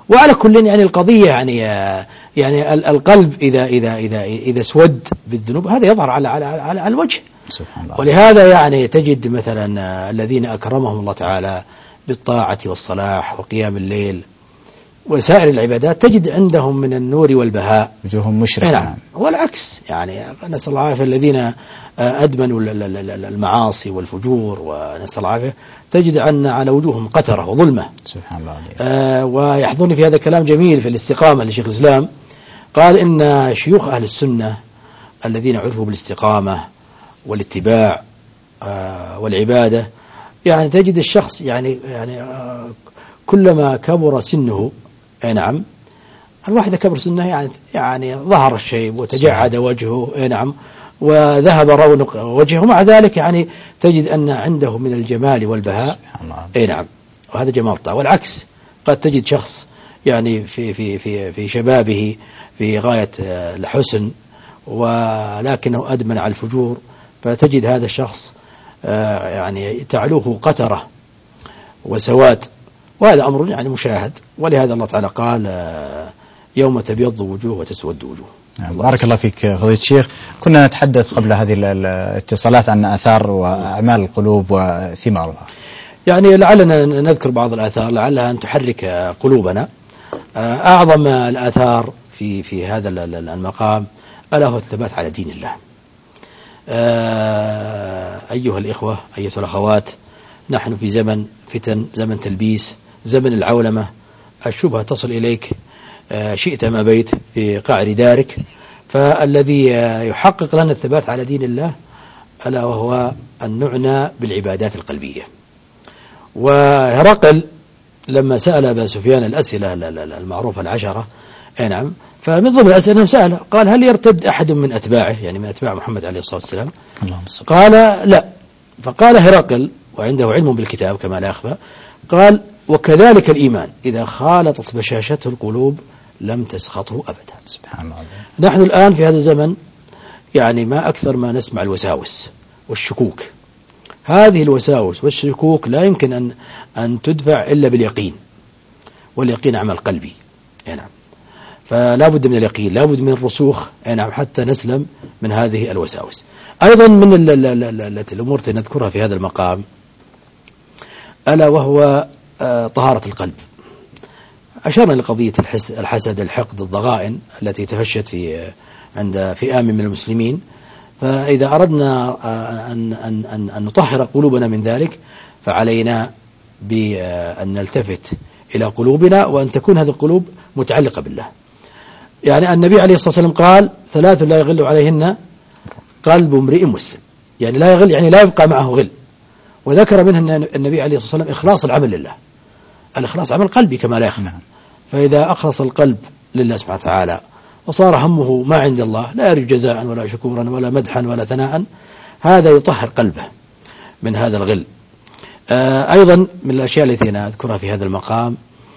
وعلى كل يعني القضية يعني القلب إذا اسود بالذنوب هذا يظهر على الوجه
سبحان الله.
ولهذا يعني تجد مثلا الذين أكرمهم الله تعالى بالطاعة والصلاح وقيام الليل وسائر العبادات تجد عندهم من النور والبهاء
وجوههم مشرقة.
نعم. والعكس يعني نسأل الله العافية الذين أدمنوا المعاصي والفجور ونسأل الله العافية تجد أن على وجوههم قترة وظلمة.
سبحان الله.
ويحضرني في هذا كلام جميل في الاستقامة لشيخ الإسلام، قال إن شيوخ أهل السنة الذين عرفوا بالاستقامة والاتباع والعبادة يعني تجد الشخص يعني كلما كبر سنه نعم الواحد كبر سنه يعني ظهر الشيب وتجعد وجهه نعم وذهب رونق وجهه، ومع ذلك يعني تجد أن عنده من الجمال والبهاء نعم، وهذا جمال الطاعة. والعكس قد تجد شخص يعني في شبابه في غاية الحسن ولكنه أدمن على الفجور، فتجد هذا الشخص يعني تعلوه قترة وسواد، وهذا أمر يعني مشاهد. ولهذا الله تعالى قال يوم تبيض وجوه وتسود وجوه.
بارك الله فيك فضيلة الشيخ. كنا نتحدث قبل هذه الاتصالات عن آثار وأعمال القلوب وثمارها،
يعني لعلنا نذكر بعض الآثار لعلها أن تحرك قلوبنا. أعظم الآثار في هذا المقام ألا هو الثبات على دين الله. أيها الإخوة أيها الأخوات، نحن في زمن فتن، زمن تلبيس، زمن العولمة، الشبهة تصل إليك شئت ما بيت في قعر دارك. فالذي يحقق لنا الثبات على دين الله ألا وهو أن نعنى بالعبادات القلبية. وهرقل لما سأل أبا سفيان الأسئلة المعروفة العشرة نعم، فمن ضمن الأسئلة أنه سأل قال هل يرتد أحد من أتباعه يعني من أتباع محمد عليه الصلاة والسلام؟ قال لا. فقال هرقل وعنده علم بالكتاب كما لا يخفى، قال وكذلك الإيمان إذا خالطت بشاشته القلوب لم تسخطه أبدا.
سبحان الله.
نحن الآن في هذا الزمن يعني ما أكثر ما نسمع الوساوس والشكوك. هذه الوساوس والشكوك لا يمكن أن تدفع إلا باليقين، واليقين عمل قلبي نعم. فلا بد من اليقين، لا بد من الرسوخ نعم حتى نسلم من هذه الوساوس. أيضا من الأمور التي نذكرها في هذا المقام ألا وهو طهارة القلب. أشرنا لقضية الحسد، الحقد، الضغائن التي تفشت عند فئام من المسلمين. فإذا أردنا أن نطهر قلوبنا من ذلك فعلينا بأن نلتفت إلى قلوبنا وأن تكون هذه القلوب متعلقة بالله. يعني النبي عليه الصلاة والسلام قال 3 لا يغل عليهن قلب امرئ مسلم، يعني لا يغل يعني لا يبقى معه غل. وذكر منها النبي عليه الصلاة والسلام إخلاص العمل لله. الإخلاص عمل قلبي كما لا يخفى. فإذا أخلص القلب لله سبحانه وتعالى وصار همه ما عند الله، لا يرجو جزاء ولا شكورا ولا مدحا ولا ثناء، هذا يطهر قلبه من هذا الغل. أيضا من الأشياء التي أنا أذكرها في هذا المقام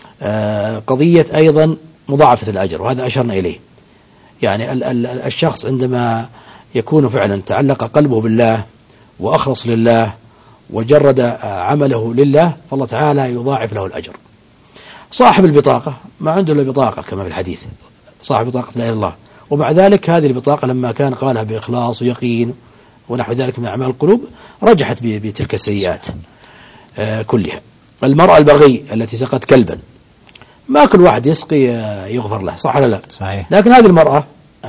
قضية أيضا مضاعفة الأجر، وهذا أشرنا إليه. يعني الشخص عندما يكون فعلا تعلق قلبه بالله وأخلص لله وجرد عمله لله فالله تعالى يضاعف له الأجر. صاحب البطاقة ما عنده إلا بطاقة كما في الحديث، صاحب بطاقة لا إله إلا الله، ومع ذلك هذه البطاقة لما كان قالها بإخلاص ويقين ونحو ذلك من أعمال القلوب رجحت بتلك السيئات كلها. المرأة البغي التي سقت كلبا، ما كل واحد يسقي يغفر له، صح ولا لا؟
صحيح.
لكن هذه المرأة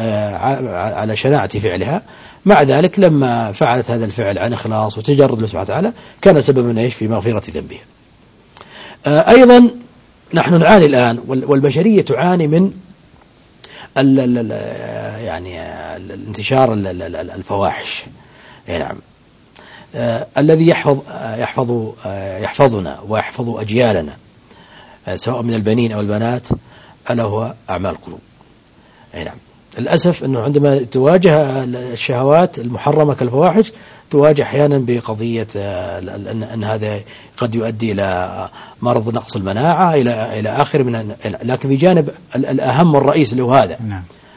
على شناعة فعلها مع ذلك لما فعلت هذا الفعل عن إخلاص وتجرد الله سبحانه وتعالى كان سببا إيش في مغفرة ذنبها. أيضا نحن نعاني الآن والبشرية تعاني من يعني الانتشار الفواحش نعم. الذي يحفظنا ويحفظ أجيالنا سواء من البنين أو البنات ألا هو أعمال القلوب نعم. للأسف أنه عندما تواجه الشهوات المحرمة كالفواحش تواجه أحيانا بقضية أن هذا قد يؤدي إلى مرض نقص المناعة إلى آخر من. لكن في جانب الأهم والرئيس اللي هو هذا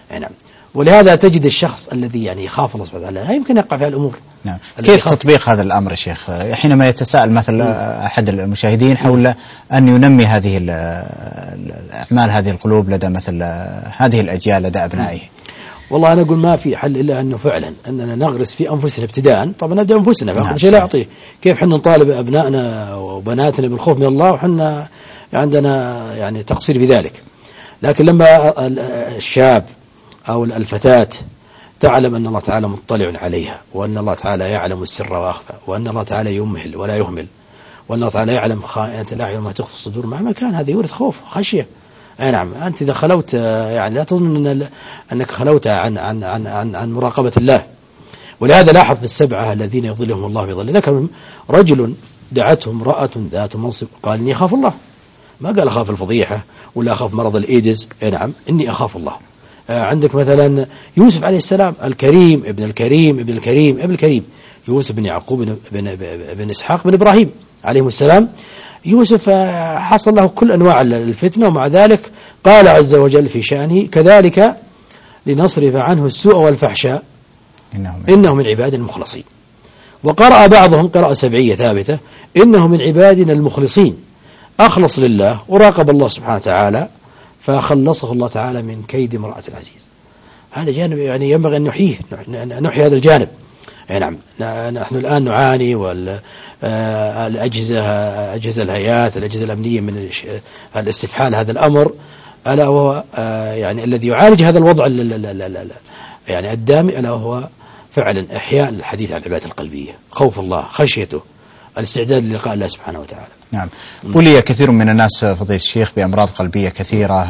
نعم. ولهذا تجد الشخص الذي يعني يخاف الله سبحانه وتعالى لا يمكن يقع في الأمور.
نعم. كيف تطبيق هذا الأمر شيخ حينما يتساءل مثلا أحد المشاهدين حول أن ينمي هذه الأعمال هذه القلوب لدى مثل هذه الأجيال لدى أبنائه؟
والله أنا أقول ما في حل إلا أنه فعلا أننا نغرس في أنفسنا ابتداء. طبعا نبدأ أنفسنا فأخذ شيء لا يعطيه. كيف حنا نطالب أبنائنا وبناتنا بالخوف من الله وحنا عندنا يعني تقصير في ذلك. لكن لما الشاب أو الفتاة تعلم أن الله تعالى مطلع عليها وأن الله تعالى يعلم السر وأخفى وأن الله تعالى يمهل ولا يهمل وأن الله تعالى يعلم خائنة الأعين وما تخفي الصدور مهما كان هذا يورث خوف خشية. أي نعم. أنت إذا خلوت يعني لا تظن أنك خلوت عن مراقبة الله. ولهذا لاحظ في السبعة الذين يظلهم الله بظله ذكرهم رجل دعته امرأة ذات منصب قال إني أخاف الله. ما قال أخاف الفضيحة ولا أخاف مرض الإيدز. أي نعم إني أخاف الله. عندك مثلا يوسف عليه السلام الكريم ابن الكريم ابن الكريم ابن الكريم يوسف بن يعقوب بن إسحاق بن إبراهيم عليهم السلام. يوسف حصل له كل أنواع الفتنة ومع ذلك قال عز وجل في شأنه كذلك لنصرف عنه السوء والفحشاء إنه من عبادنا المخلصين. وقرأ بعضهم قراءة سبعية ثابتة إنه من عبادنا المخلصين أخلص لله وراقب الله سبحانه وتعالى فخلصه الله تعالى من كيد امرأة العزيز. هذا جانب يعني ينبغي أن نحيي هذا الجانب. يعني نعم نحن الآن نعاني والأجهزة أجهزة الهيئات الأجهزة الأمنية من الاستفحال هذا الأمر ألا وهو يعني الذي يعالج هذا الوضع يعني الدامي ألا وهو فعلا إحياء الحديث عن العبادة القلبية خوف الله خشيته الاستعداد للقاء الله سبحانه وتعالى.
نعم. بلي كثير من الناس فضيلة الشيخ بأمراض قلبية كثيرة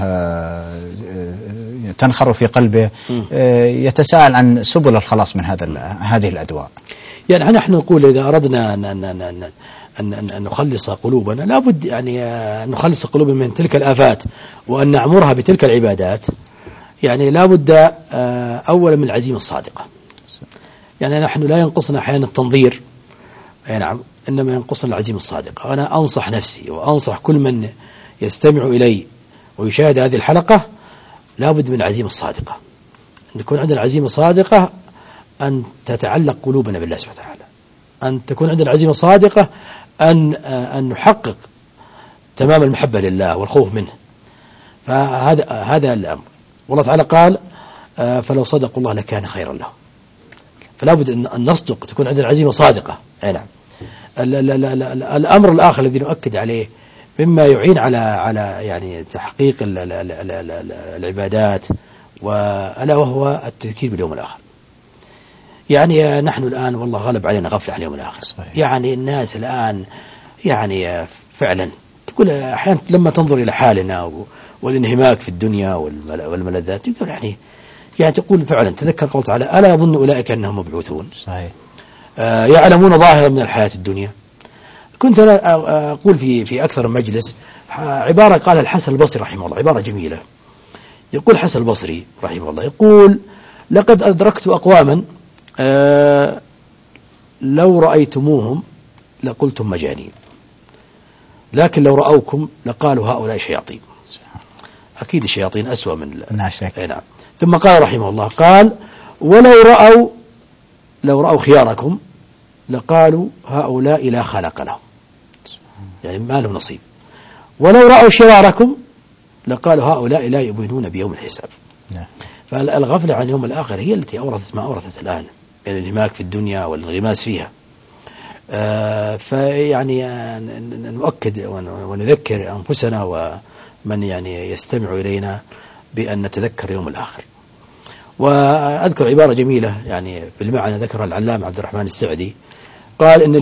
تنخر في قلبه يتساءل عن سبل الخلاص من هذه الأدواء.
يعني نحن نقول إذا أردنا أن نخلص قلوبنا لابد يعني أن نخلص قلوبنا من تلك الآفات وأن نعمرها بتلك العبادات. يعني لابد أولا من العزيمة الصادقة. يعني نحن لا ينقصنا أحيانا التنظير. نعم إنما ينقصنا العزيمة الصادقة. وأنا أنصح نفسي وأنصح كل من يستمع إلي ويشاهد هذه الحلقة لابد من العزيمة الصادقة. أن تكون عندنا العزيمة صادقة أن تتعلق قلوبنا بالله سبحانه وتعالى. أن تكون عندنا العزيمة صادقة أن نحقق تمام المحبة لله والخوف منه. فهذا الأمر. والله تعالى قال فلو صدقوا الله لكان خيرا لهم. فلابد أن نصدق تكون عندنا العزيمة صادقة. نعم. الأمر الآخر الذي نؤكد عليه مما يعين على يعني تحقيق العبادات وألا وهو التذكير باليوم الآخر. يعني نحن الآن والله غلب علينا غفلة عن اليوم الآخر. صحيح. يعني الناس الآن يعني فعلا تقول أحيانا لما تنظر إلى حالنا والانهماك في الدنيا والملذات يقول يعني تقول فعلا تذكر قول تعالى ألا يظن أولئك أنهم مبعوثون.
صحيح.
يعلمون ظاهرا من الحياة الدنيا. كنت أنا أقول في أكثر من مجلس عبارة قال الحسن البصري رحمه الله عبارة جميلة. يقول الحسن البصري رحمه الله يقول لقد أدركت أقواما لو رأيتموهم لقلتم مجانين لكن لو رأوكم لقالوا هؤلاء شياطين. أكيد الشياطين أسوأ من نعم. ثم قال رحمه الله قال ولو رأوا خياركم لقالوا هؤلاء لا خلق لهم يعني ما لهم نصيب. ولو رأوا شراركم لقالوا هؤلاء لا يؤمنون بيوم الحساب. فالغفلة عن يوم الآخر هي التي أورثت ما أورثت الآن من الانهماك في الدنيا والانغماس فيها. فيعني نؤكد ونذكر أنفسنا ومن يعني يستمع إلينا بأن نتذكر يوم الآخر. وأذكر عبارة جميلة يعني بالمعنى ذكرها العلامة عبد الرحمن السعدي قال إن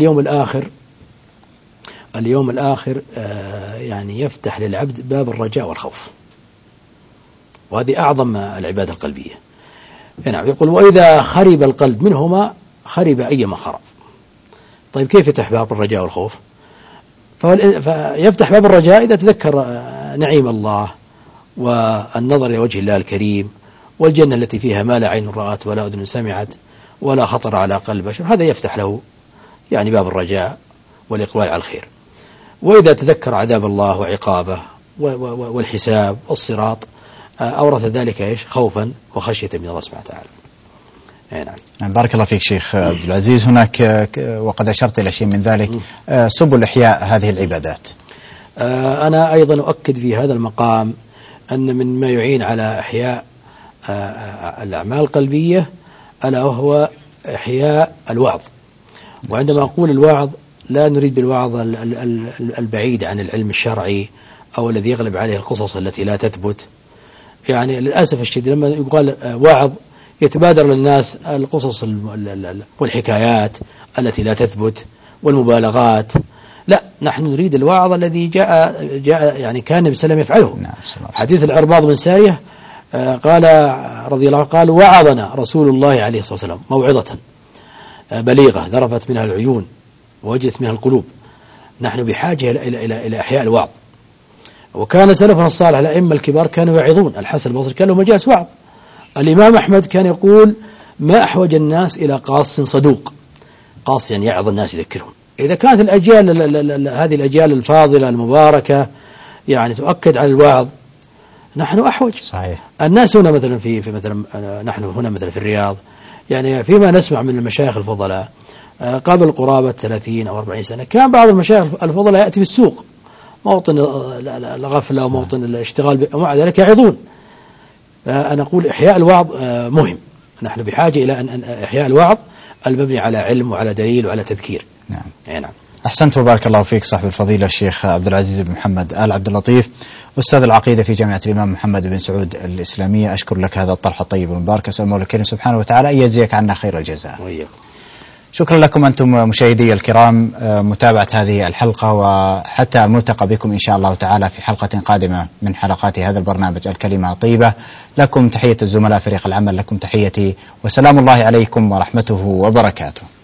اليوم الآخر يعني يفتح للعبد باب الرجاء والخوف وهذه أعظم العبادة القلبية. يعني يقول وإذا خرب القلب منهما خرب أيما خرب. طيب كيف يفتح باب الرجاء والخوف؟ فيفتح باب الرجاء إذا تذكر نعيم الله والنظر إلى وجه الله الكريم والجنة التي فيها ما لا عين رأت ولا أذن سمعت ولا خطر على قلب بشر. هذا يفتح له يعني باب الرجاء والإقبال على الخير. وإذا تذكر عذاب الله وعقابه والحساب والصراط أورث ذلك إيش؟ خوفا وخشية من الله سبحانه وتعالى.
نعم. بارك الله فيك شيخ عبد العزيز. هناك وقد أشرت إلى شيء من ذلك سبل إحياء هذه العبادات.
أنا أيضا أؤكد في هذا المقام أن من ما يعين على إحياء الأعمال القلبية ألا وهو إحياء الوعظ. وعندما أقول الوعظ لا نريد بالوعظ البعيد عن العلم الشرعي أو الذي يغلب عليه القصص التي لا تثبت. يعني للأسف الشديد لما يقال وعظ يتبادر للناس القصص والحكايات التي لا تثبت والمبالغات. لا، نحن نريد الوعظ الذي جاء يعني كان النبي صلى الله عليه وسلم يفعله. حديث العرباض بن سارية قال رضي الله عنه قال وعظنا رسول الله عليه الصلاة والسلام موعظة بليغة ذرفت منها العيون ووجلت منها القلوب. نحن بحاجة إلى إحياء الوعظ. وكان سلفنا الصالح الأئمة الكبار كانوا يعظون. الحسن البصري كان له مجالس وعظ. الإمام أحمد كان يقول ما أحوج الناس إلى قاص صدوق. قاص يعني يعظ الناس يذكرهم. إذا كانت الأجيال هذه الأجيال الفاضلة المباركة يعني تؤكد على الوعظ نحن أحوج.
صحيح.
الناس هنا مثلا في مثلا نحن هنا مثلا في الرياض يعني فيما نسمع من المشايخ الفضلاء قبل قرابة 30 أو 40 سنة كان بعض المشايخ الفضلاء يأتي في السوق موطن الغفلة وموطن الاشتغال ومع ذلك يعظون. أنا أقول إحياء الوعظ مهم. نحن بحاجة إلى أن إحياء الوعظ المبني على علم وعلى دليل وعلى تذكير.
نعم. نعم. أحسنت وبارك الله فيك صاحب الفضيلة الشيخ عبد العزيز بن محمد آل عبد اللطيف أستاذ العقيدة في جامعة الإمام محمد بن سعود الإسلامية. أشكر لك هذا الطرح الطيب المبارك. أسأل الله الكريم سبحانه وتعالى أن يجزيك عنا خير الجزاء. شكرا لكم أنتم مشاهدي الكرام متابعة هذه الحلقة وحتى الملتقى بكم إن شاء الله تعالى في حلقة قادمة من حلقات هذا البرنامج الكلمة طيبة. لكم تحية الزملاء فريق العمل. لكم تحيتي وسلام الله عليكم ورحمته وبركاته.